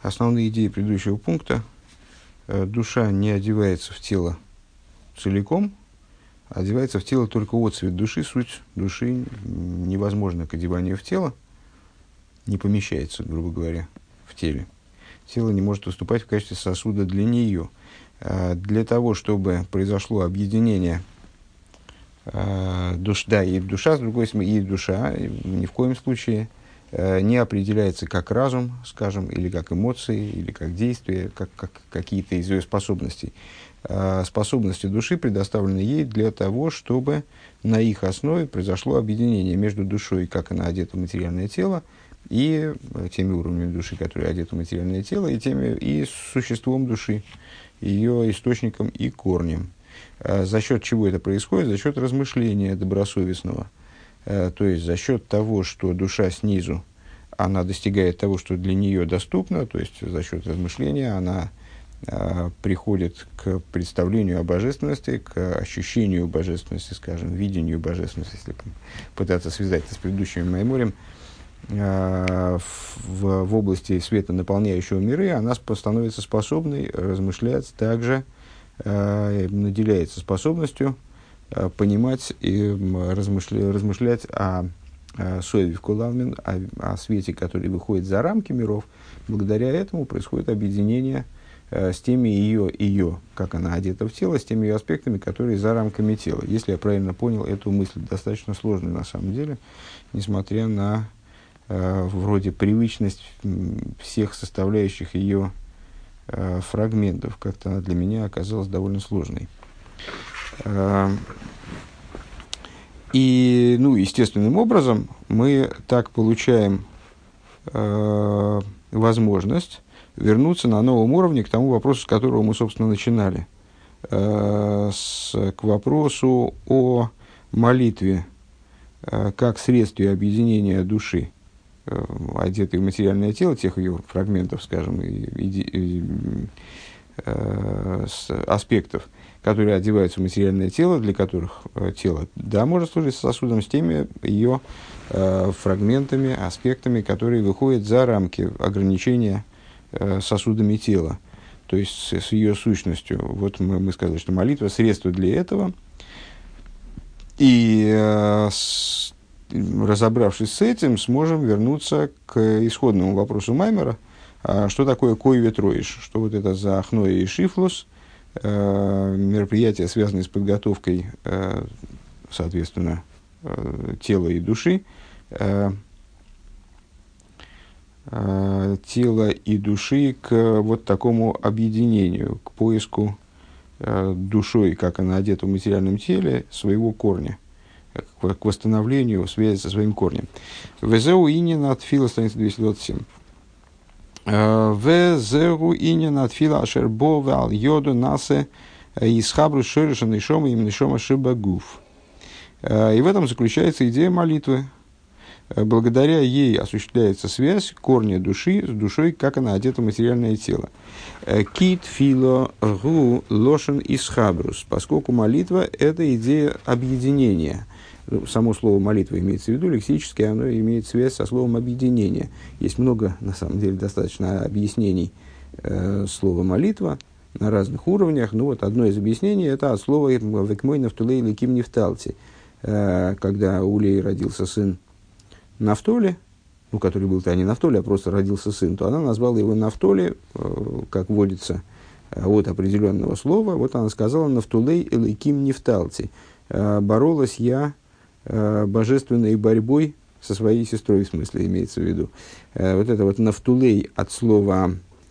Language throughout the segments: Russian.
основные идеи предыдущего пункта. Душа не одевается в тело целиком, а одевается в тело только отцвет души. Суть души невозможно к одеванию в тело, не помещается, грубо говоря, в теле. Тело не может выступать в качестве сосуда для нее. Для того, чтобы произошло объединение и душа, с другой стороны, и душа ни в коем случае не определяется как разум, скажем, или как эмоции, или как действия, как какие-то из ее способностей. Способности души предоставлены ей для того, чтобы на их основе произошло объединение между душой, как она одета в материальное тело, и теми уровнями души, которые одеты в материальное тело, и существом души, ее источником и корнем. За счет чего это происходит? За счет размышления добросовестного. То есть за счет того, что душа снизу, она достигает того, что для нее доступно, то есть за счет размышления она приходит к представлению о божественности, к ощущению божественности, скажем, видению божественности, если пытаться связать это с предыдущими майморем, в области света, наполняющего миры, она становится способной размышлять также, наделяется способностью понимать и размышлять о Соеве Кулалмин, о свете, который выходит за рамки миров. Благодаря этому происходит объединение с теми ее, как она одета в тело, с теми ее аспектами, которые за рамками тела. Если я правильно понял эту мысль, достаточно сложную на самом деле, несмотря на вроде привычность всех составляющих ее фрагментов. Как-то она для меня оказалась довольно сложной. И, естественным образом мы так получаем возможность вернуться на новом уровне к тому вопросу, с которого мы, собственно, начинали. К вопросу о молитве как средстве объединения души, одетой в материальное тело, тех ее фрагментов, скажем, аспектов, которые одеваются в материальное тело, для которых тело, да, может служить сосудом, с теми ее фрагментами, аспектами, которые выходят за рамки ограничения сосудами тела, то есть с ее сущностью. Вот мы сказали, что молитва – средство для этого. И разобравшись с этим, сможем вернуться к исходному вопросу Маймера, что такое кой ветроиш, что вот это за ахноя и шифлус, мероприятия, связанные с подготовкой, соответственно, тела и души, тела и души к вот такому объединению, к поиску душой, как она одета в материальном теле, своего корня, к восстановлению связи со своим корнем. Везеу инин от фила, страница 227. Везеу инин от фила ашербо вал йоду насе исхабру шориша нишома им нишома шибагуф. И в этом заключается идея молитвы. Благодаря ей осуществляется связь корня души с душой, как она одета в материальное тело. Кит фило гу лошен исхабрус, поскольку молитва – это идея объединения. Само слово молитва имеется в виду, лексически оно имеет связь со словом объединение. Есть много, на самом деле, достаточно объяснений слова молитва на разных уровнях. Ну вот одно из объяснений – это от слова «векмой нафтулей леким нефталти», когда у Леи родился сын Нафтоли, который был-то не Нафтоли, а просто родился сын, то она назвала его Нафтоли, как водится, от определенного слова. Вот она сказала «Нафтулей элейким нефталти». Боролась я божественной борьбой со своей сестрой, в смысле, имеется в виду. Вот это вот «Нафтулей» от слова,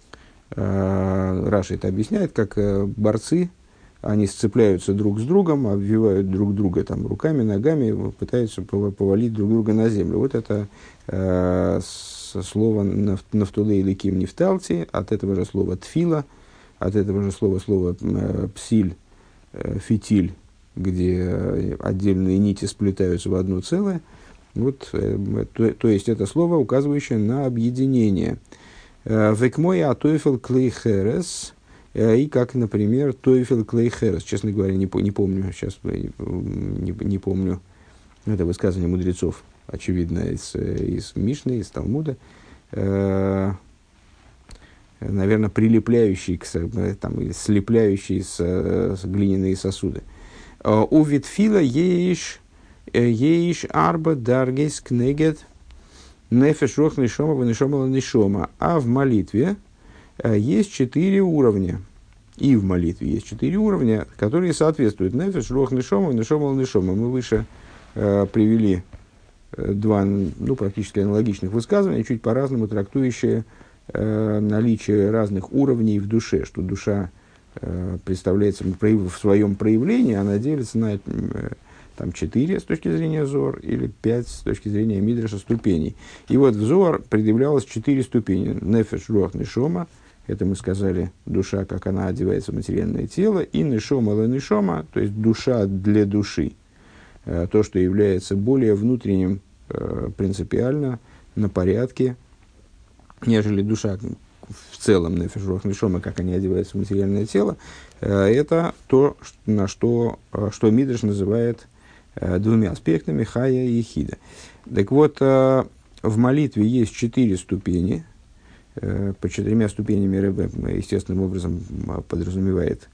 Раши это объясняет, как борцы, они сцепляются друг с другом, обвивают друг друга там, руками, ногами, пытаются повалить друг друга на землю. Вот это слово «нафтулей ликим нефталти», от этого же слова «тфила», от этого же слова «псиль», «фитиль», где отдельные нити сплетаются в одно целое. Вот, то есть это слово, указывающее на объединение. «Векмой атоефел клей херес», и как, например, Тойфел Клей Херес. Честно говоря, не помню сейчас, не помню это высказывание мудрецов, очевидно, из Мишны, из Талмуда. наверное, прилепляющий, там, или слепляющий с глиняные сосуды. У витфила ейш арба даргейс кнегет нефеш рох нишома венишома нишома. А в молитве есть 4 уровня. И в молитве есть 4 уровня, которые соответствуют нефеш рох нишома венишома нишома. Мы выше привели два практически аналогичных высказывания, чуть по-разному трактующие наличие разных уровней в душе, что душа представляется в своем проявлении, она делится на там, 4 с точки зрения Зоар или 5 с точки зрения Мидраша ступеней. И вот в Зоар предъявлялось 4 ступени. Нефеш, руах, нишома. Это мы сказали, душа, как она одевается в материальное тело. И нишома, ла нишома, то есть душа для души. То, что является более внутренним принципиально, на порядке, нежели душа в целом, нефеш, руах, нишома, как они одеваются в материальное тело. Это то, что Мидраш называет двумя аспектами хая и хида. Так вот, в молитве есть 4 ступени. По 4 ступенями Ребе естественным образом подразумевает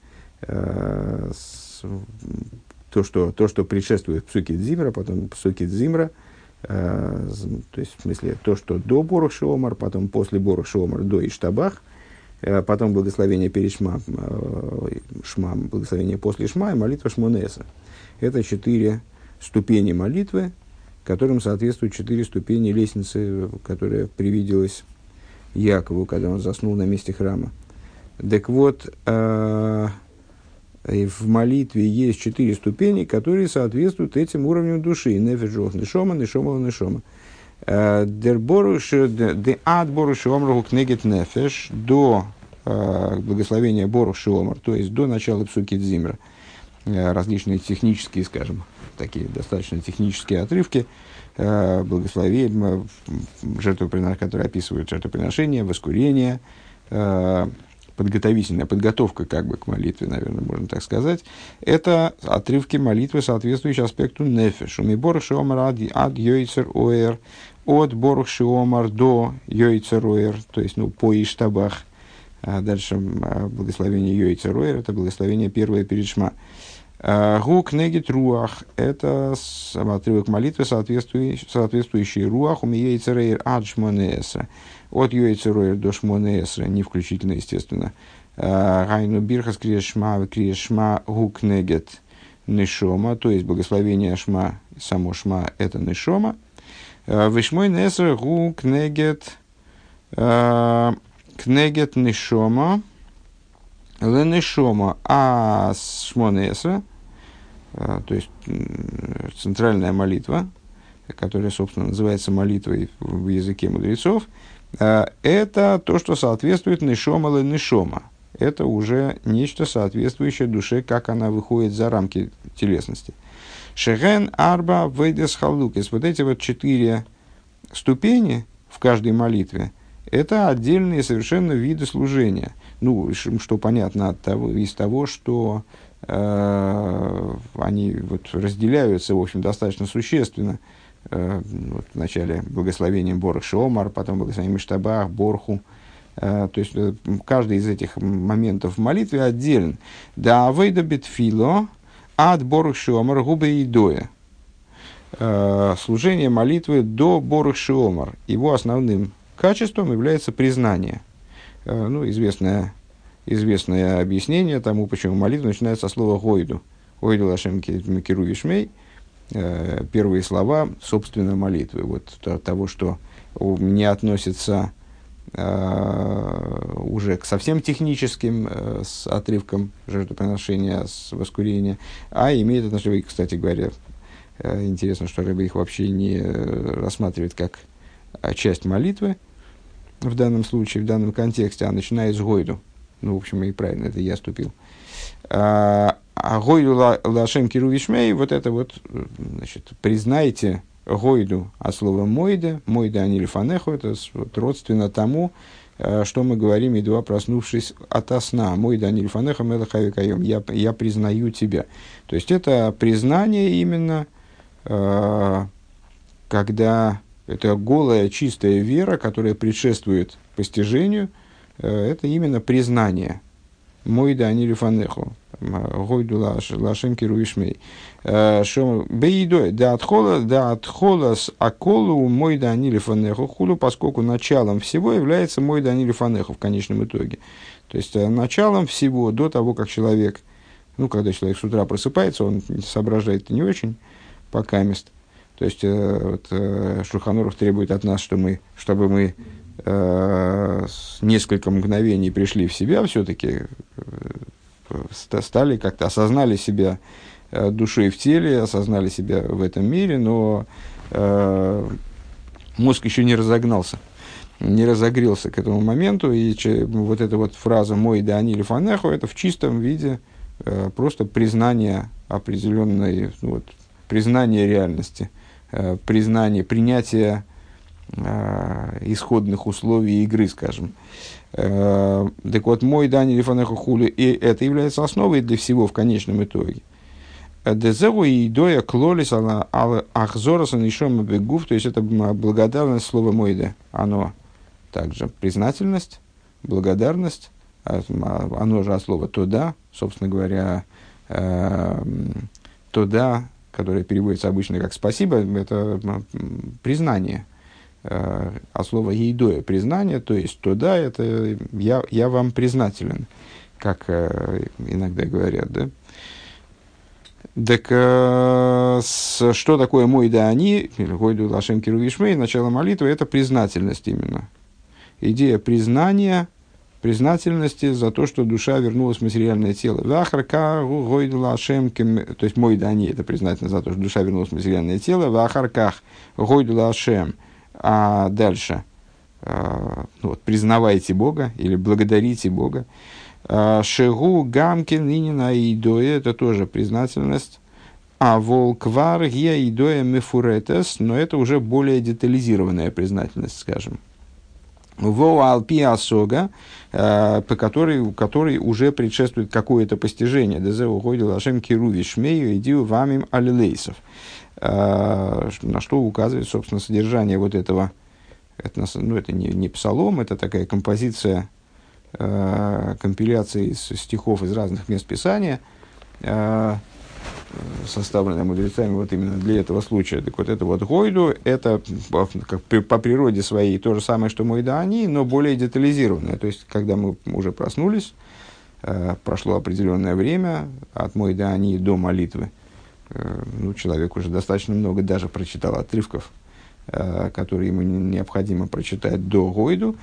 то, что предшествует псуки Дзимра, потом псуки Дзимра, то есть в смысле то, что до Борух Шеомар, потом после Борух Шеомар до Иштабах, потом благословение перед Шма, благословение после Шма и молитва Шмонеса. Это 4 ступени молитвы, которым соответствуют 4 ступени лестницы, которая привиделась Якову, когда он заснул на месте храма. Так вот, в молитве есть 4 ступени, которые соответствуют этим уровням души. Нефеш рох нишома, нишома нишома. Де ад борух шеомар кнегет нефеш, до благословения борух шеомар, то есть до начала псуки Дзимра. Различные технические, скажем, такие достаточно технические отрывки, благословения, которые описывают жертвоприношение, воскурение, подготовительная подготовка как бы к молитве, наверное, можно так сказать. Это отрывки молитвы, соответствующие аспекту нефеш. Уми борух шеомар ад йойцер оэр, от борух шеомар до йойцер оэр, то есть по Иштабах. Дальше благословение йойцер оэр, это благословение первое перед Шма. Гук негит руах, это отрывок молитвы, соответствующий руах, уми йойцер оэр ад шмонеэсра. От йойцер до шмонеэсра, не включительно, естественно. Гайну бирхас криешма гук негет нишома, то есть благословение Шма, само Шма, это нишома. Вишмой несра гук негет нишома, ленишома, а шмонеэсра, то есть центральная молитва, которая, собственно, называется молитвой в языке мудрецов, это то, что соответствует нишома ленишома. Это уже нечто соответствующее душе, как она выходит за рамки телесности. Шеген арба вейдес халукес. Вот эти вот 4 ступени в каждой молитве, это отдельные совершенно виды служения. Что понятно из того, что они разделяются, в общем, достаточно существенно. Вначале благословением Борух Шеомар, потом благословением Иштабах, Борху. То есть, каждый из этих моментов в молитве отделен. Да авейда битфило ад Борух Шеомар губе идоя. Служение молитвы до Борух Шеомар. Его основным качеством является признание. Известное объяснение тому, почему молитва начинается со слова «гойду». «Гойду лашем киру вишмей». Первые слова, собственно, молитвы. Вот того, что не относится уже к совсем техническим с отрывком жертвоприношения, с воскурения, а имеет отношение, кстати говоря, интересно, что Ребе их вообще не рассматривает как часть молитвы в данном случае, в данном контексте, а начинает с гойду. В общем, и правильно, это я ступил. А гойду лашем киру вишмей, вот это вот, значит, признайте гойду от слова мойда, мойда анильфанеху, это родственно тому, что мы говорим, едва проснувшись ото сна. Мойда анильфанеху мелахавикайом, я признаю тебя. То есть, это признание именно, когда это голая, чистая вера, которая предшествует постижению, это именно признание. Мой да не лифанеху. Гойду лашем кируишмей. Шо бейдой да отхола с аколу мой да не лифанеху хулу, поскольку началом всего является мой да не лифанеху в конечном итоге. То есть началом всего до того, как человек, когда человек с утра просыпается, он соображает не очень покамест. То есть Шульхан Арух требует от нас, чтобы мы несколько мгновений пришли в себя, все-таки стали как-то, осознали себя душой в теле, осознали себя в этом мире, но мозг еще не разогнался, не разогрелся к этому моменту, и вот эта вот фраза «мой да они лифанеху» это в чистом виде просто признание определенной, признание реальности, принятие исходных условий игры, скажем. Так вот, мой дани лифанеху хули, и это является основой для всего в конечном итоге. Дезеву и доя клолис ахзораса нишома бегув, то есть это благодарность слова мойде. Оно также признательность, благодарность, оно же от слова тода, собственно говоря, тода, которое переводится обычно как спасибо, это признание. От слова «ейдоя» признание, то есть «тода» — это я вам признателен, как иногда говорят, да? Так что такое «мой да они», или «гойду лашем кирувишмей», начало молитвы — это признательность именно. Идея признания, признательности за то, что душа вернулась в материальное тело. «Вахарка гойду лашем», то есть «мой да они» — это признательность за то, что душа вернулась в материальное тело. «Вахарках гойду лашем». А дальше признавайте Бога или благодарите Бога. Шегу гамкин инина идоя, это тоже признательность. А волквар гия идоя мефуретес, но это уже более детализированная признательность, скажем. Во алпи асога, по которой уже предшествует какое-то постижение. Дезеу гойду лашем кируви шмею идию вамим алилейсов. На что указывает, собственно, содержание вот этого. Это не псалом, это такая композиция, компиляция из стихов из разных мест Писания, составленная мудрецами вот именно для этого случая. Так вот, это вот гойду, это по природе своей то же самое, что мой да они, но более детализированное. То есть, когда мы уже проснулись, прошло определенное время от мой да они до молитвы. Человек уже достаточно много даже прочитал отрывков, которые ему необходимо прочитать до гойду.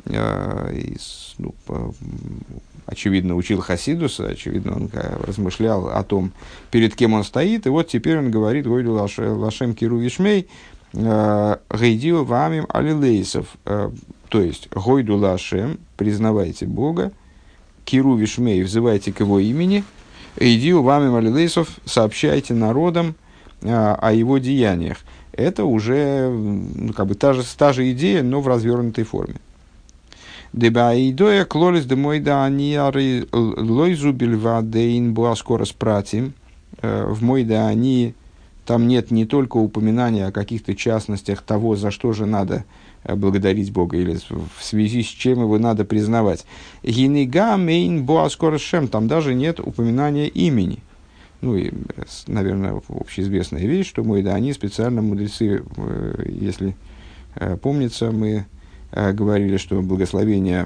Очевидно, учил Хасидуса, очевидно, он размышлял о том, перед кем он стоит. И вот теперь он говорит гойду лашем киру вишмей гейдио вамим алилейсов. То есть, гойду лашем, признавайте Бога, киру вишмей, взывайте к его имени, идию вами малилейсов, сообщайте народам о его деяниях. Это уже та же идея, но в развернутой форме. Деба идоя клолис де мой да они лойзу бельвадейн буаскорос пратим. В мой да они там нет не только упоминания о каких-то частностях того, за что же надо благодарить Бога, или в связи с чем его надо признавать. Гинега мейн боаскорошем, там даже нет упоминания имени. И, наверное, общеизвестная вещь, что мы, да, они специально мудрецы, если помнится, мы говорили, что благословение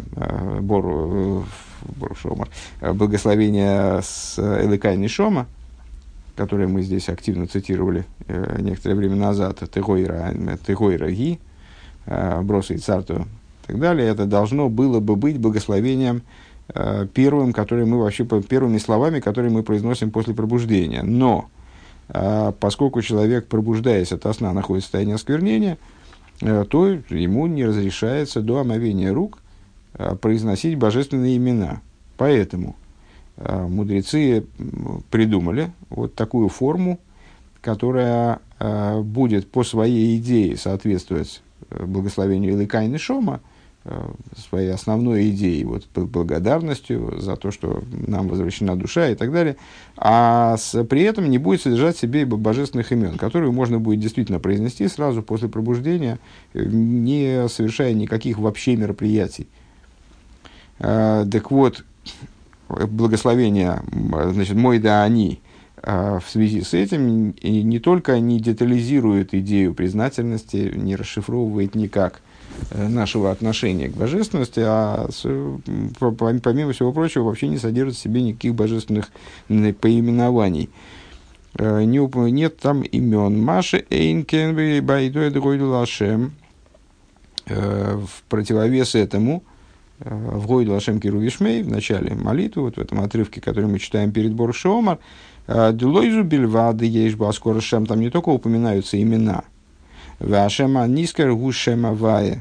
благословение с Элыкай Нишома, которое мы здесь активно цитировали некоторое время назад, Тегойра Ги, Броса и Царту и так далее, это должно было бы быть благословением первым, первыми словами, которые мы произносим после пробуждения. Но поскольку человек, пробуждаясь ото сна, находится в состоянии осквернения, то ему не разрешается до омовения рук произносить божественные имена. Поэтому мудрецы придумали вот такую форму, которая будет по своей идее соответствовать благословению Элыкай Нишома, своей основной идеей, благодарностью за то, что нам возвращена душа и так далее, а при этом не будет содержать в себе божественных имен, которые можно будет действительно произнести сразу после пробуждения, не совершая никаких вообще мероприятий. Так вот, благословение, значит, мой да они, в связи с этим не только не детализирует идею признательности, не расшифровывает никак нашего отношения к божественности, а помимо всего прочего вообще не содержит в себе никаких божественных поименований. Нет там имен. Маши Эйнкенбе Байдой Дройду Лашем. В противовес этому в Гойду Лашем Кирувишмей в начале молитвы, вот в этом отрывке, который мы читаем перед Боршомар, Дулойзу Бельвады Ейшбаскор Шем, там не только упоминаются имена. Вашема Нискер Гушема Вае.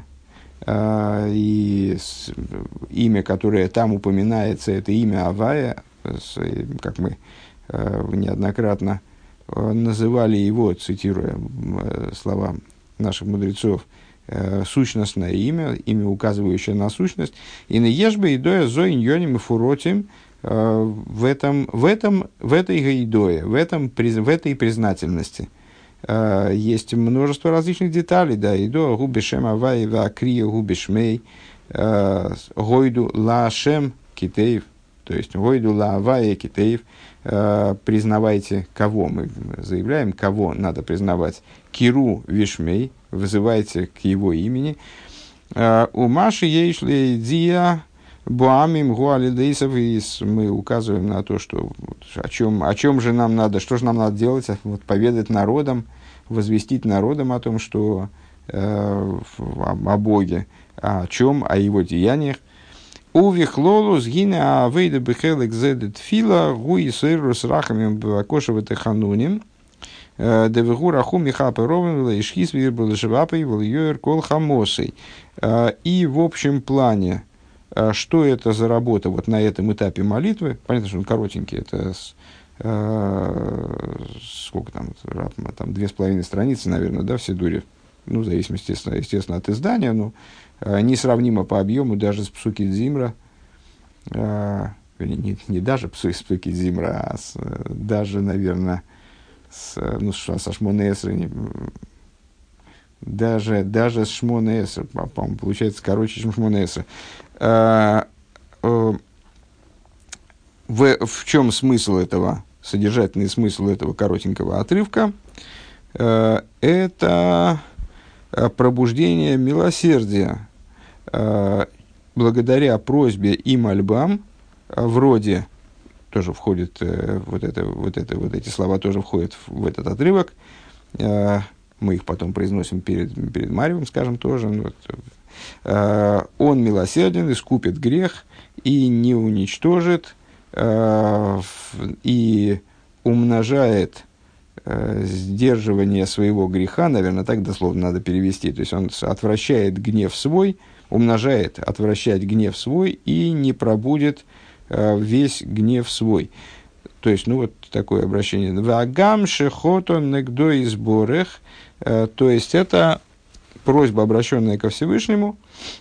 И имя, которое там упоминается, это имя Авая, как мы неоднократно называли его, цитируя слова наших мудрецов, сущностное имя, имя, указывающее на сущность. И на ешбе идоя зоин йоним и фуротим в этой гаидое, в этой признательности. Есть множество различных деталей, да, идо губешем авай ва крия губешмей гойду лашем китеев, то есть гойду ла авай китеев, признавайте кого, мы заявляем, кого надо признавать, киру вишмей, вызывайте к его имени, у Маши ейшли дия буамим гуалидейсов, и мы указываем на то, что о чем же нам надо, что же нам надо делать, вот, поведать народам, возвестить народам о том, что о Боге, о чем, о его деяниях. Увихлолу сгине авейда бехелек зедет фила гуи сэру с рахами бакошева техануним девегу раху михапе ровен лэйшхис вирбл швапой вальёр кол хамосой. И в общем плане, что это за работа вот на этом этапе молитвы? Понятно, что он коротенький, это сколько там 2,5 страницы, наверное, да, в Сидуре. Ну, в зависимости, естественно, от издания, но несравнимо по объему даже с Псуки Дзимра, не даже с Псуки Дзимра, а даже, наверное, со Шмоне Эсры, даже с Шмоне Эсры, по-моему, получается короче, чем Шмоне Эсры. В чем смысл этого, содержательный смысл этого коротенького отрывка? Это пробуждение милосердия благодаря просьбе и мольбам, вроде, тоже входит, вот эти слова тоже входят в этот отрывок, мы их потом произносим перед Марьевым, скажем, тоже. Он милосерден, искупит грех и не уничтожит, и умножает сдерживание своего греха, наверное, так дословно надо перевести, то есть он отвращает гнев свой, умножает отвращать гнев свой и не пробудет весь гнев свой. То есть, ну, вот такое обращение. «Вагам шехото негдо изборех», то есть, это просьба, обращенная ко Всевышнему.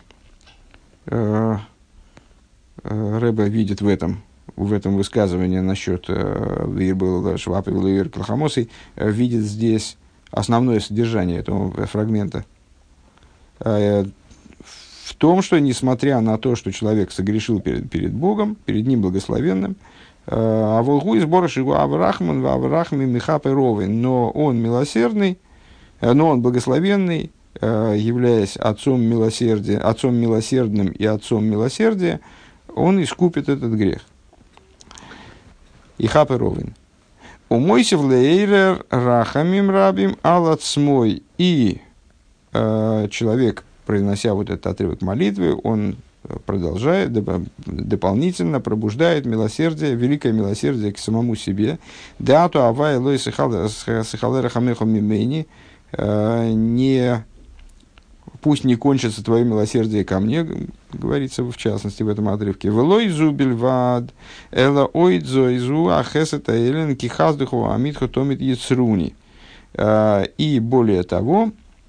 Рэбе видит в этом высказывании насчет Швапы Вилуир Клахамосой, видит здесь основное содержание этого фрагмента. В том, что несмотря на то, что человек согрешил перед Богом, перед Ним благословенным, а волгу из Борошигу Аврахман, Аврахми Михапе Ровен, но он милосердный, но он благословенный, являясь отцом милосердным и отцом милосердия, он искупит этот грех. И хапе ровен. Умойся в лейрер рахамим рабим алацмой. И человек, произнося вот этот отрывок молитвы, он продолжает, дополнительно пробуждает милосердие, великое милосердие к самому себе. Дату авай лой сихалера хамехом мимени. Пусть не кончится твое милосердие ко мне, говорится в частности в этом отрывке. «Велой зубель вад, эла ойдзо изу ахесета элен кихаздуху амитху томит яцруни». И более того,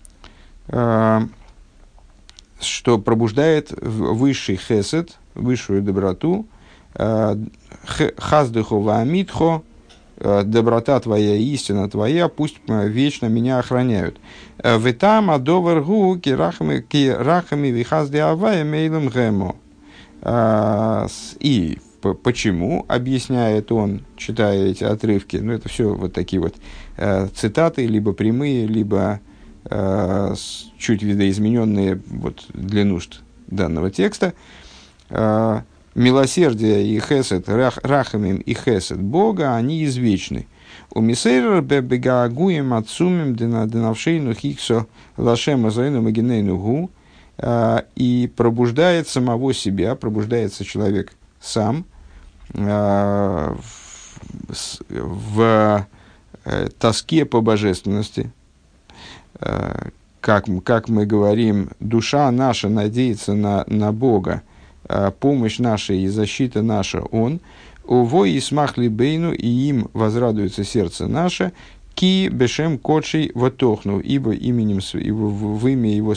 что пробуждает высший хесед, высшую доброту, хаздуху ваамитхо, доброта твоя, истина твоя, пусть вечно меня охраняют. Ветам адоваргу кирахами вихазди авая мейлем гемо. И почему, объясняет он, читая эти отрывки, ну, это все вот такие вот цитаты, либо прямые, либо чуть видоизмененные вот, для нужд данного текста. Милосердие и хесед, рахамим и хесед Бога, они извечны. У мисейра бегаагуем отцумим динавшейну хиксо лашема зайну магинейну гу. И пробуждает самого себя, пробуждается человек сам в тоске по божественности. Как мы говорим, душа наша надеется на Бога, помощь наша и защита наша Он. Уво и смахли бейну, и им возрадуется сердце наше, ки бешем кодшей ватохну, ибо именем в имя его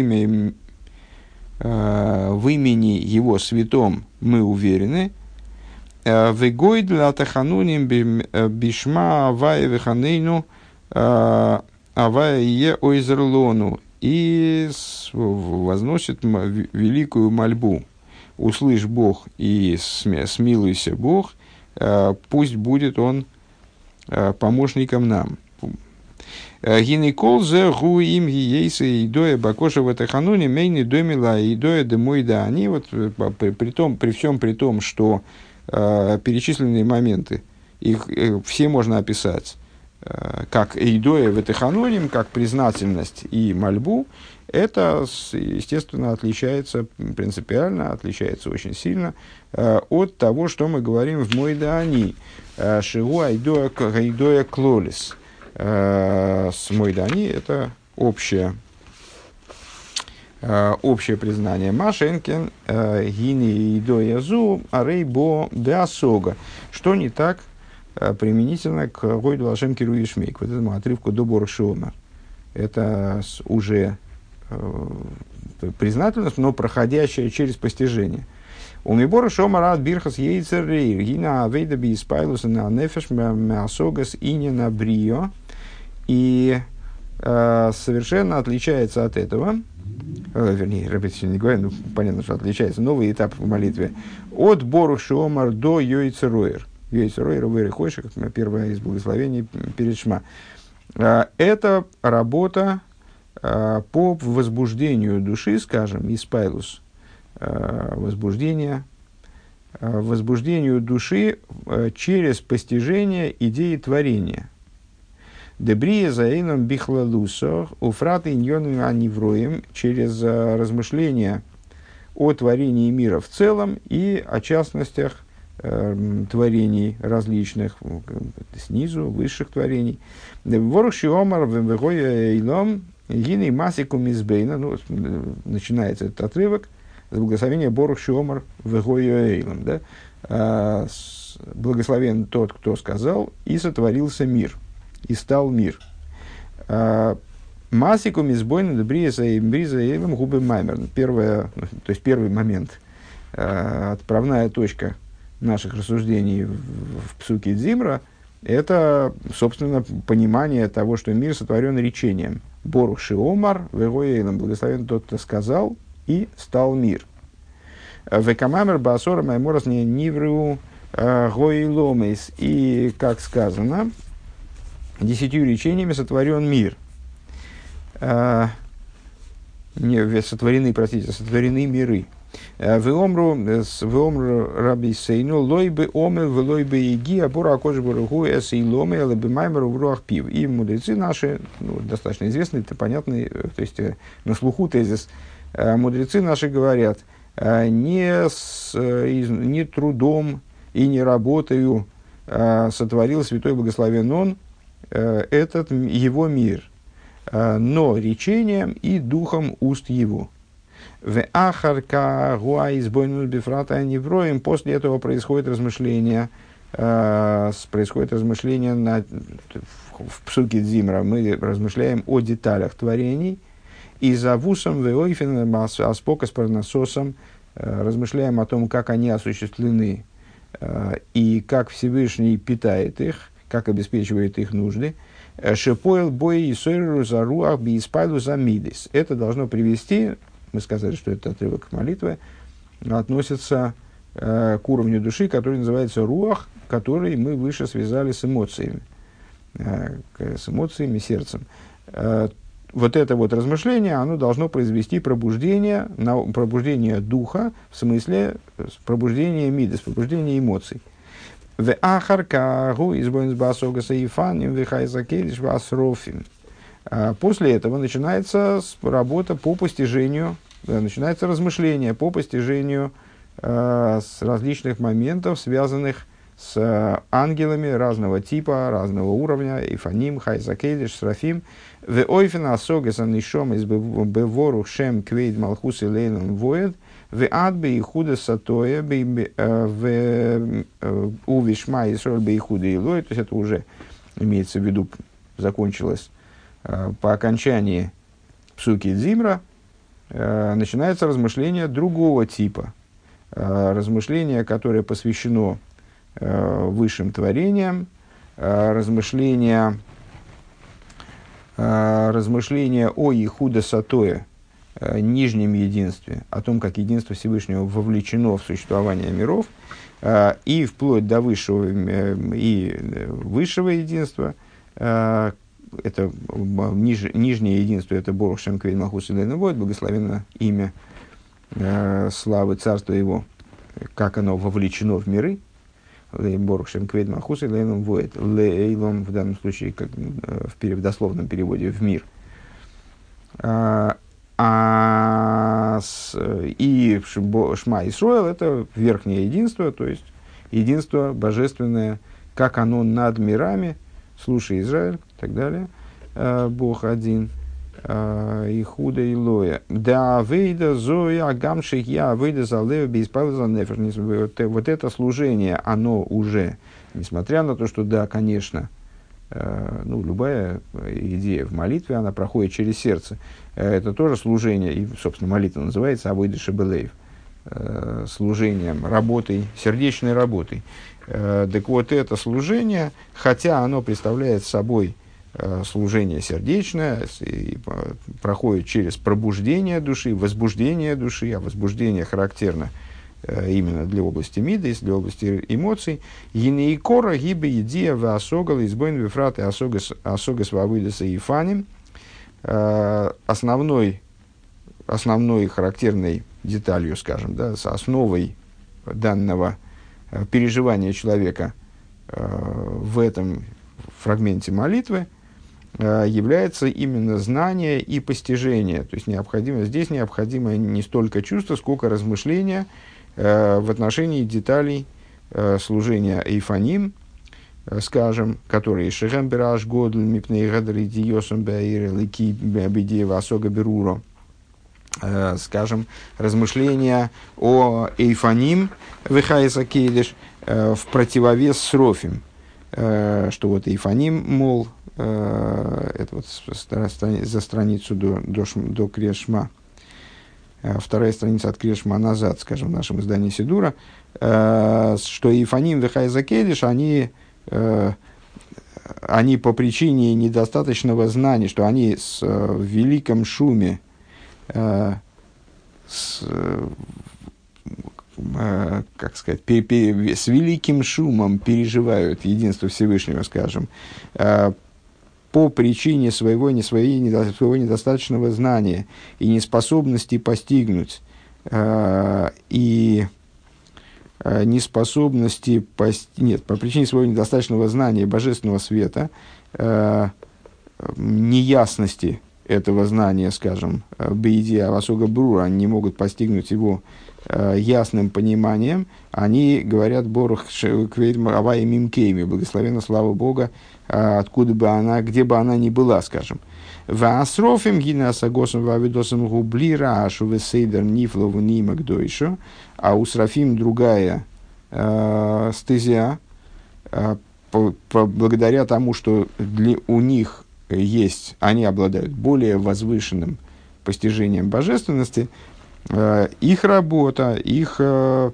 в имени его святом мы уверены. Вегой для тахануним бишма авая веханейну авая е ойзерлону, и возносит великую мольбу. Услышь Бог и смилуйся Бог, пусть будет Он помощником нам. Гинекол зе гу им гиейсы идоя бакоша в этахануне мейни домила идоя демойда. Они вот при всем при том, что перечисленные моменты, их все можно описать как идоя в этахануним, как признательность и мольбу. Это, естественно, отличается принципиально, отличается очень сильно от того, что мы говорим в Мойдаани. Шигу айдоя клолис. С Мойдани это общее признание. Машенкен гини идоязу арейбо беасога. Что не так применительно к Гойду Лашем Киру Ишмейк, вот этому отрывку до Борух Шеомер. Это уже признательность, но проходящая через постижение. У Мибора Шеомер ад бирхас ейцер рейр гина авейда би испайлуса на нефеш мясогас инина брио. И совершенно отличается от этого, вернее, репетиция не говорю, ну, понятно, что отличается, новый этап в молитве, от Борух Шеомер до Йойцероер. Йойцероер, Вэри Хойша, как первое из благословений перед Шма. Это работа по возбуждению души, скажем, испайлус, возбуждению души через постижение идеи творения. Дебрия заэйном бихлалусо, уфраты иньону анивроем, через размышления о творении мира в целом и о частностях творений различных, снизу, высших творений. Борух Шеомер вегоя эйлом гиней масику мизбейна. Ну, начинается этот отрывок с благословения Борух Шеомер вегоя эйлом. Да? Благословен тот, кто сказал, и сотворился мир. И стал мир. Масику мизбойна добриза и бриза эйлом губы маймер. То есть первый момент, отправная точка наших рассуждений в псуке Дзимра, это, собственно, понимание того, что мир сотворен речением. Борух Шеомар вегоя эйлом. Благословен тот, кто сказал, и стал мир. Векамамер басора майморас не нивру гойломейс. И, как сказано, 10 речениями сотворен мир. Сотворены миры. Веомру раби сейну лойбы омел влойбы иги абура акош баруху эс и ломе лабы маймеру в руах пив. И мудрецы наши, достаточно известный, это понятный, то есть на слуху тезис, мудрецы наши говорят, не трудом и не работою сотворил святой благословен он этот его мир, но речением и духом уст его. После этого происходит размышление в псуке Дзимра. Мы размышляем о деталях творений. И за вусом веойфен аспока с парнасосом размышляем о том, как они осуществлены и как Всевышний питает их, как обеспечивает их нужды. Шепоэл бой и сойру за руах би испайлу за мидис. Это должно привести, мы сказали, что это отрывок молитвы, относится к уровню души, который называется руах, который мы выше связали с эмоциями, сердцем. Вот это вот размышление, оно должно произвести пробуждение духа, в смысле пробуждение мидас, пробуждение эмоций. После этого начинается работа по постижению, начинается размышление по постижению с различных моментов, связанных с ангелами разного типа, разного уровня, Ифаним, Хайзакейдиш, Срафим, в Ойфена Асогеса Нишом из Бевору Шем Квейд Малхус и Лейлон Воед, в Адбе и Худа Сатоя, в Увишма и Сроль Бе и Худа и Лой, то есть это уже имеется в виду, закончилось по окончании Псуки Дзимра, начинается размышление другого типа, размышление, которое посвящено высшим творениям, размышления о Ихуда Сатое, нижнем единстве, о том, как единство Всевышнего вовлечено в существование миров, и вплоть до высшего и высшего единства. Это нижнее единство, это Борух Шем Квейд Малхус и Лейн Воэд, благословенно имя славы царства его, как оно вовлечено в миры. Борух Шем Квейд Малхус и Лейн Воэд. Лейлом в данном случае, как в дословном переводе, в мир. И Шма Исроэл — это верхнее единство, то есть единство божественное, как оно над мирами. Слушай, Израиль, и так далее. Бог один. И худа и лоя. Да выйда зоя гамших я выйда за лео бейспал за нефер. Вот это служение, оно уже, несмотря на то, что да, конечно, любая идея в молитве, она проходит через сердце. Это тоже служение, и, собственно, молитва называется «Авойда шебелейв», служением, работой, сердечной работой. Так вот, это служение, хотя оно представляет собой служение сердечное, и проходит через пробуждение души, возбуждение души, а возбуждение характерно именно для области мидас, для области эмоций. Енейкора гибе идея в осогал избойн вифраты осогас вавыдаса и фаним. Основной характерной деталью, скажем, да, с основой данного переживания человека в этом фрагменте молитвы является именно знание и постижение. То есть здесь необходимо не столько чувство, сколько размышления в отношении деталей служения эйфаним, скажем, которые «Шехем бераш годль мипней гадри диосом бэйр лики бэбидеева асога беруро», скажем, размышления о эйфаним вехайса кейдеш в противовес срофим, что вот эйфаним, мол, это вот за страницу до Крешма, вторая страница от Крешма назад, скажем, в нашем издании Сидура, что эйфаним вехайса кейдеш, они по причине недостаточного знания, что они в великом шуме, как сказать, с великим шумом переживают единство Всевышнего, скажем, по причине своего недостаточного знания и неспособности постигнуть, и неспособности по причине своего недостаточного знания божественного света, неясности этого знания, скажем, бейдия васога брура, они не могут постигнуть его ясным пониманием, они говорят «Борух квейд авай мимкейми», благословенна слава Бога, откуда бы она, где бы она ни была, скажем. «Ваасрофим гинасагосом вавидосом гублира ашу весейдер нифлову нимак дойшу», а у срафим другая стезя, благодаря тому, что у них есть, они обладают более возвышенным постижением божественности, их работа, их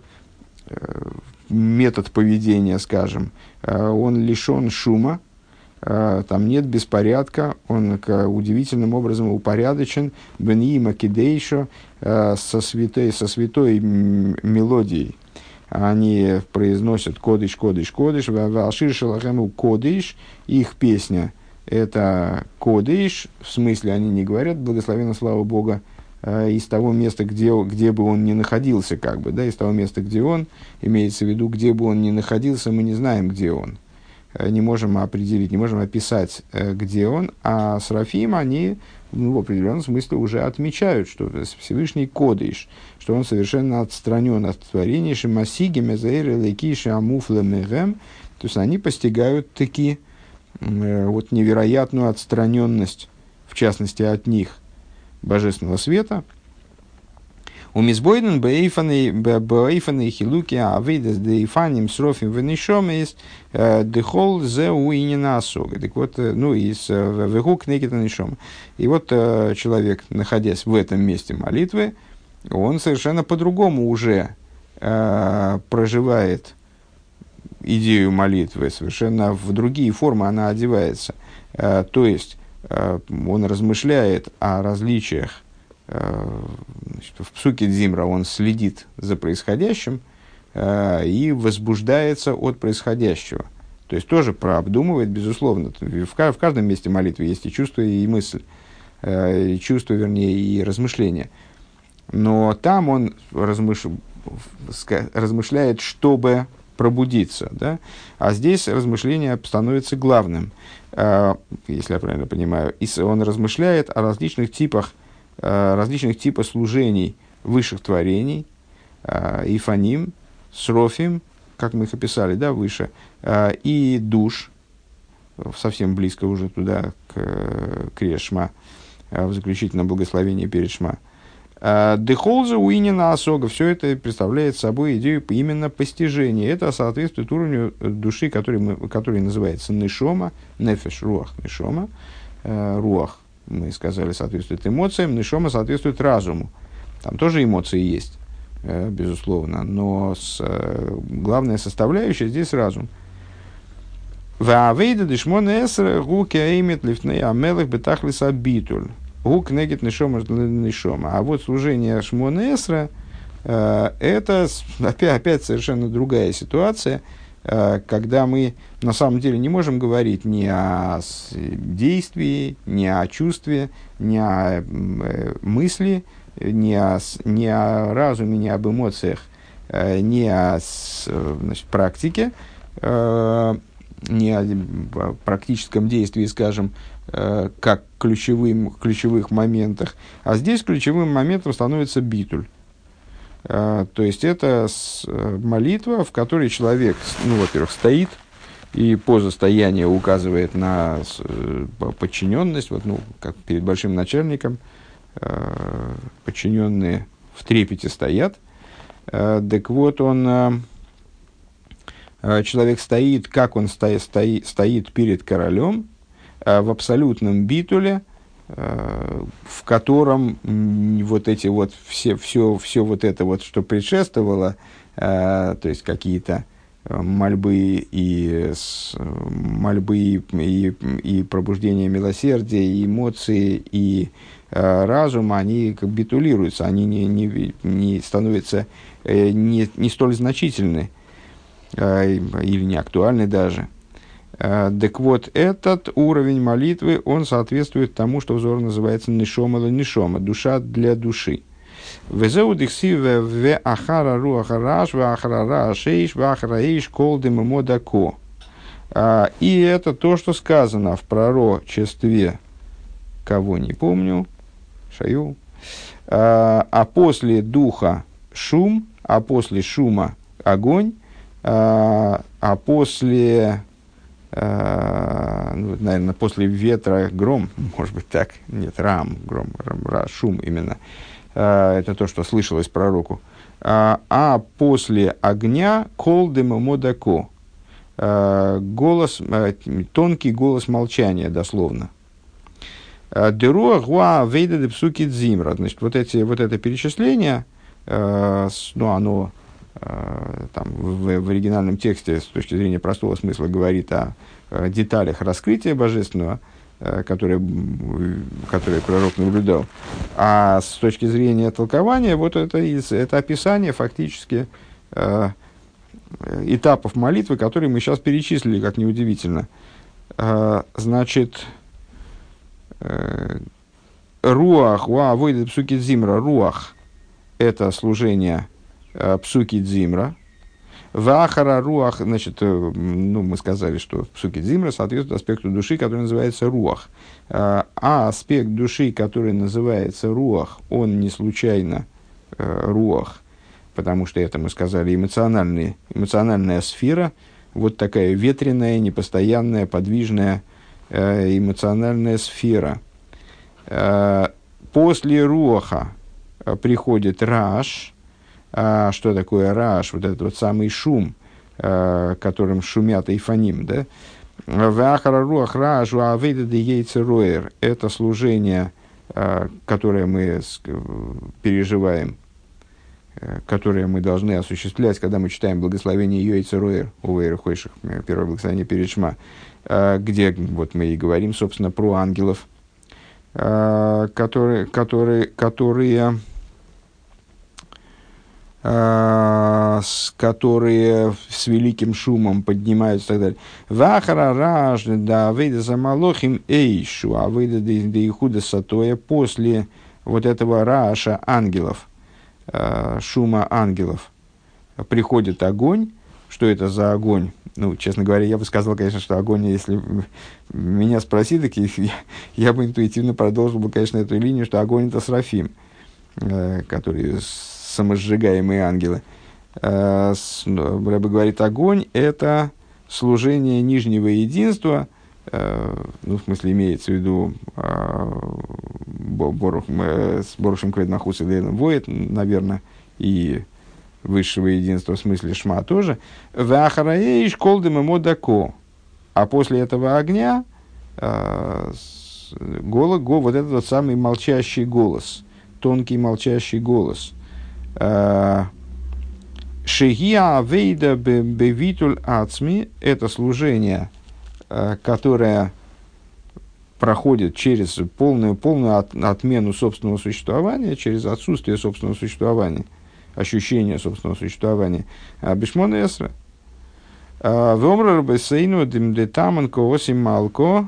метод поведения, скажем, он лишен шума, там нет беспорядка, он удивительным образом упорядочен, бениима кидейшо, со святой мелодией. Они произносят кодыш, кодыш, кодыш, валшир шелахему кодыш, их песня это кодыш, в смысле они не говорят благословенно слава Бога, из того места, где бы он ни находился, как бы, да, из того места, где он, имеется в виду, где бы он ни находился, мы не знаем, где он, не можем определить, не можем описать, где он, а серафим, они, в определенном смысле уже отмечают, что Всевышний кодыш, что он совершенно отстранен от творения, шимасиги, мезаэр, лекиши, амуфле, мегем, то есть они постигают таки вот невероятную отстраненность, в частности, от них, божественного света. У мизбойден бейфаны хилуки авидес дейфаним срофим венешомис дехол зе уинина асога. Так вот, ну, из вегук некита нешом. И вот человек, находясь в этом месте молитвы, он совершенно по-другому уже проживает идею молитвы, совершенно в другие формы она одевается. То есть, он размышляет о различиях. Значит, в псуке Дзимра он следит за происходящим и возбуждается от происходящего. То есть тоже прообдумывает, безусловно. В каждом месте молитвы есть и чувство, и мысль. И чувство, вернее, и размышление. Но там он размышляет, чтобы пробудиться. Да? А здесь размышление становится главным. Если я правильно понимаю, он размышляет о различных типах служений высших творений, ифаним, срофим, как мы их описали, да, выше, и душ, совсем близко уже туда, к Шма, в заключительном благословении перед Шма. Дехолза уинина осога, все это представляет собой идею именно постижения. Это соответствует уровню души, который называется нешома, нефеш, руах, нешома. Руах, мы сказали, соответствует эмоциям, нешома соответствует разуму. Там тоже эмоции есть, безусловно, но главная составляющая здесь разум. Ваавейда дешмон эсра гуки аимет лифней амелых бетахлис абитуль. Гук негет нешома нешома. А вот служение Шмона Эсра это опять совершенно другая ситуация, когда мы на самом деле не можем говорить ни о действии, ни о чувстве, ни о мысли, ни о разуме, ни об эмоциях, ни о практике, ни о практическом действии, скажем, как ключевых моментах. А здесь ключевым моментом становится битуль. То есть это молитва, в которой человек, ну, во-первых, стоит, и поза стояния указывает на подчиненность, вот, ну, как перед большим начальником, подчиненные в трепете стоят. Так вот, человек стоит, как он стоит перед королем, в абсолютном битуле, в котором вот эти вот все вот это вот, что предшествовало, то есть какие-то мольбы и пробуждение милосердия, и эмоции, и разум, они как битулируются, они не становятся не столь значительны или не актуальны даже. Так вот, этот уровень молитвы, он соответствует тому, что в Зоре называется нишома ла нишома, душа для души. Везеу дихсиве ве ахара руаха раш, ве ахара рашейш, ве ахара эйш колдем модако. И это то, что сказано в пророчестве, кого не помню, Шаю. А после духа шум, а после шума огонь, а после... ну, наверное, после ветра гром, может быть так, нет, гром, шум именно, это то, что слышалось пророку, а после огня кол дема модако, голос, тонкий голос молчания, дословно. Деруа гуа вейда де псуки дзимра, значит, вот это перечисление, ну, оно там в оригинальном тексте с точки зрения простого смысла говорит о деталях раскрытия божественного, которые пророк наблюдал. А с точки зрения толкования, вот это описание фактически этапов молитвы, которые мы сейчас перечислили, как неудивительно. Значит, руах, выйдет псуки дзимра, руах – это служение псуки дзимра. Вахара руах, значит, мы сказали, что псуки дзимра соответствует аспекту души, который называется руах. А аспект души, который называется руах, он не случайно руах, потому что это, мы сказали, эмоциональная сфера, вот такая ветреная, непостоянная, подвижная эмоциональная сфера. После руаха приходит раш. Что такое раш? Вот этот вот самый шум, которым шумят эйфаним, да? Вахара руах ражу авейда де яйцероэр. Это служение, которое мы переживаем, которое мы должны осуществлять, когда мы читаем благословение яйцероэр, увейр хойших, первое благословение перед Шма, где вот мы и говорим, собственно, про ангелов, которые с великим шумом поднимаются и так далее. Вахара раш да авейда за малохим эйшу, авейда да ихуда сатоя, после вот этого раша ангелов, шума ангелов, приходит огонь. Что это за огонь? Ну, честно говоря, я бы сказал, конечно, что огонь, если меня спросили, так я бы интуитивно продолжил бы, конечно, эту линию, что огонь – это Серафим, которые самосжигаемые ангелы. Рэбе говорит, огонь – это служение нижнего единства, ну, в смысле, имеется в виду с Борушем Кведмахус и Лейлом Воет, наверное, и высшего единства, в смысле Шма тоже. Вахараэйш колдем и модако. А после этого огня вот этот вот самый молчащий голос, тонкий молчащий голос. Шегия авейда бевитуль ацми – это служение, которое проходит через полную отмену собственного существования, через отсутствие собственного существования, ощущение собственного существования. Бишмон эсра. Вомрар бесейну демдетаманко осим малко.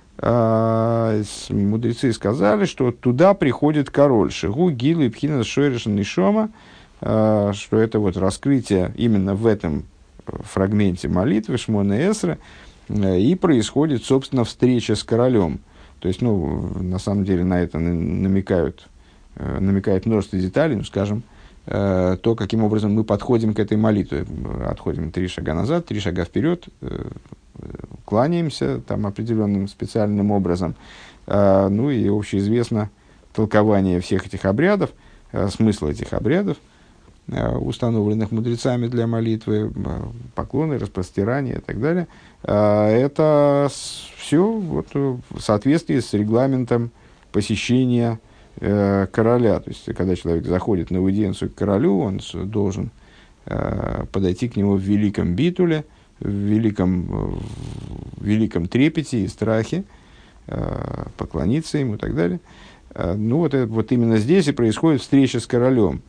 Мудрецы сказали, что туда приходит король. Шигу гилу и пхина шойрешен нишома. Что это вот раскрытие именно в этом фрагменте молитвы Шмона Эсра, и происходит, собственно, встреча с королем. То есть, на самом деле, на это намекает множество деталей, скажем, то, каким образом мы подходим к этой молитве. Отходим 3 шага назад, 3 шага вперед, кланяемся там определенным специальным образом. И общеизвестно толкование всех этих обрядов, смысл этих обрядов, установленных мудрецами для молитвы, поклоны, распростирания и так далее. Это все вот в соответствии с регламентом посещения короля. То есть, когда человек заходит на аудиенцию к королю, он должен подойти к нему в великом битуле, в великом трепете и страхе, поклониться ему и так далее. Вот именно здесь и происходит встреча с королем.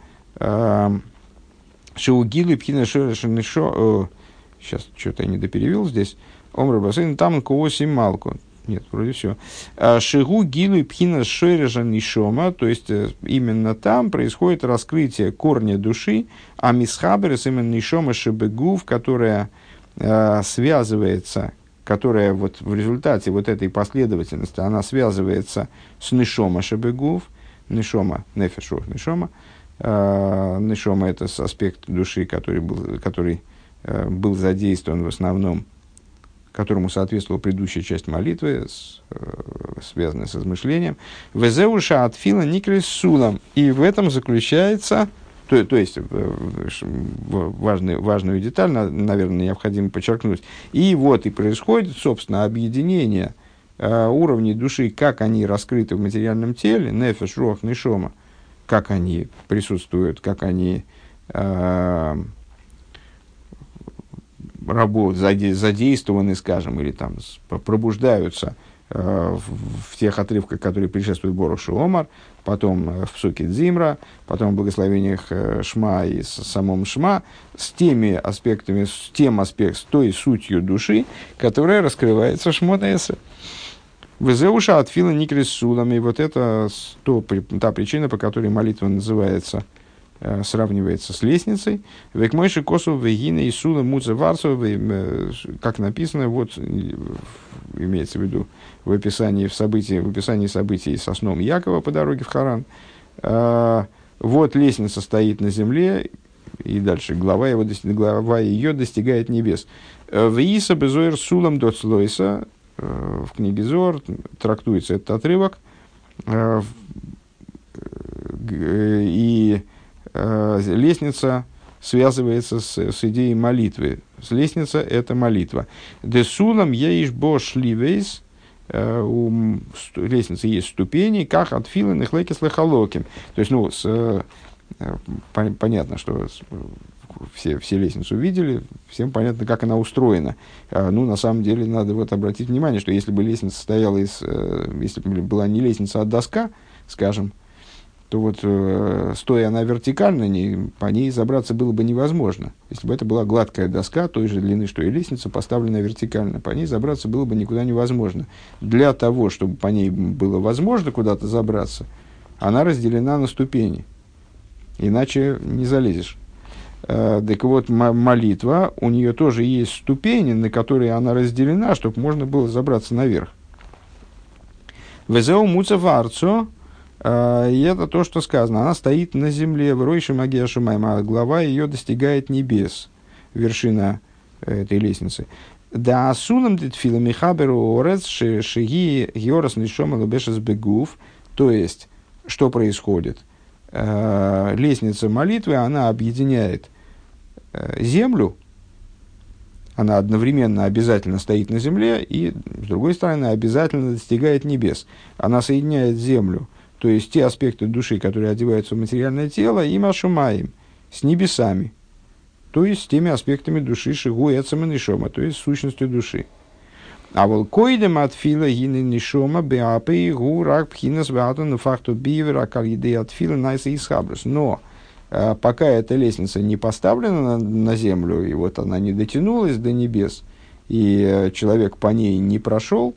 Шиугилы пхина шорешенишо. Сейчас что-то я недоперевел здесь. Омра басейн там кооси малку. Нет, вроде все. Шигу гилу пхина шорешенишома. То есть именно там происходит раскрытие корня души, а мисхаберес именно нишома шебегув, которая связывается, которая вот в результате вот этой последовательности она связывается с нишома шебегув. Нишома, нефешу, нишома. Нишома – это аспект души, который был задействован в основном, которому соответствовала предыдущая часть молитвы, связанная с размышлением. «Везеуша от фила никрис сулам». И в этом заключается, то есть важную деталь, наверное, необходимо подчеркнуть. И вот и происходит, собственно, объединение уровней души, как они раскрыты в материальном теле, нефеш, руах, нишома, как они присутствуют, как они задействованы, скажем, или там пробуждаются в тех отрывках, которые предшествуют Борух Омар, потом в Псуке Дзимра, потом в благословениях Шма и самом Шма, с теми аспектами, с той сутью души, которая раскрывается в Шмот Эсер. Везеуша от фила никрис сулами. Вот это та причина, по которой молитва называется, сравнивается с лестницей. Векмойши косу вегина и сула муца варцу, как написано, вот имеется в виду в описании событий со сном Якова по дороге в Харан. Вот лестница стоит на земле, и дальше глава ее достигает небес. Вииса безоир сулам доцлойса. В книге Зоар трактуется этот отрывок, и лестница связывается с идеей молитвы. Лестница – это молитва. Десулам еиш бо шливейс, у лестницы есть ступени, как от филы нехлекис лехалоким. То есть, понятно, что все лестницу видели, всем понятно, как она устроена. На самом деле, надо обратить внимание, что если бы лестница состояла если бы была не лестница, а доска, скажем, то стоя она вертикально, по ней забраться было бы невозможно. Если бы это была гладкая доска той же длины, что и лестница, поставленная вертикально, по ней забраться было бы никуда невозможно. Для того, чтобы по ней было возможно куда-то забраться, она разделена на ступени. Иначе не залезешь. Так вот, молитва, у нее тоже есть ступени, на которые она разделена, чтобы можно было забраться наверх. Везеу муца варцо, и это то, что сказано. Она стоит на земле, в ройше магия шумайм, а глава ее достигает небес, вершина этой лестницы. Да асулам дитфила михаберу орец шиги георас нишома лубешес бегув. То есть, что происходит? Лестница молитвы, она объединяет землю, она одновременно обязательно стоит на земле и, с другой стороны, обязательно достигает небес. Она соединяет землю, то есть те аспекты души, которые одеваются в материальное тело, и машумаем, с небесами, то есть с теми аспектами души, шигу эцем и нишома, то есть с сущностью души. А волкоидем от фила гины нишома беапы гу рак пхинас ватан факту бивера калиды от фила найса и схабрус. Но пока эта лестница не поставлена на землю, и вот она не дотянулась до небес, и человек по ней не прошел,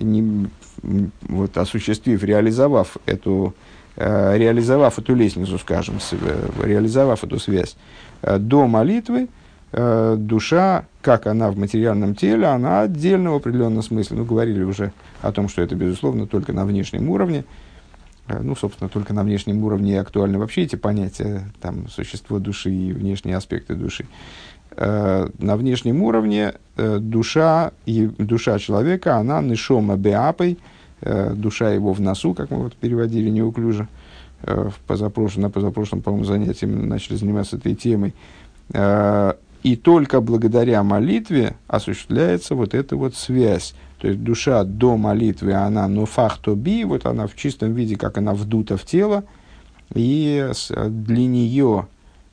осуществив, реализовав эту лестницу, скажем, реализовав эту связь, до молитвы, душа, как она в материальном теле, она отдельно в определенном смысле. Говорили уже о том, что это, безусловно, только на внешнем уровне. Собственно, только на внешнем уровне актуальны вообще эти понятия, там, существо души и внешние аспекты души. На внешнем уровне душа человека, она нишома беапой, душа его в носу, как мы переводили неуклюже, на позапрошлом, по-моему, занятии мы начали заниматься этой темой. И только благодаря молитве осуществляется эта связь. То есть душа до молитвы, она нофах тоби, она в чистом виде, как она вдута в тело, и для нее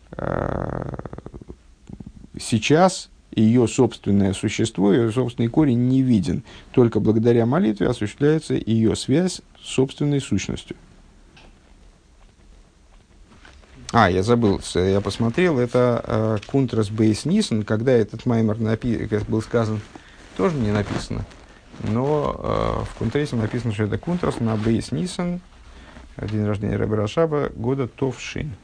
сейчас ее собственное существо, ее собственный корень не виден. Только благодаря молитве осуществляется ее связь с собственной сущностью. Я забыл, я посмотрел, это Кунтрас Бейс Нисон, когда этот маймер был сказан, тоже не написано, но в Кунтресе написано, что это Кунтрас на Бейс Нисон, день рождения Ребе Рашаба, года Товшин.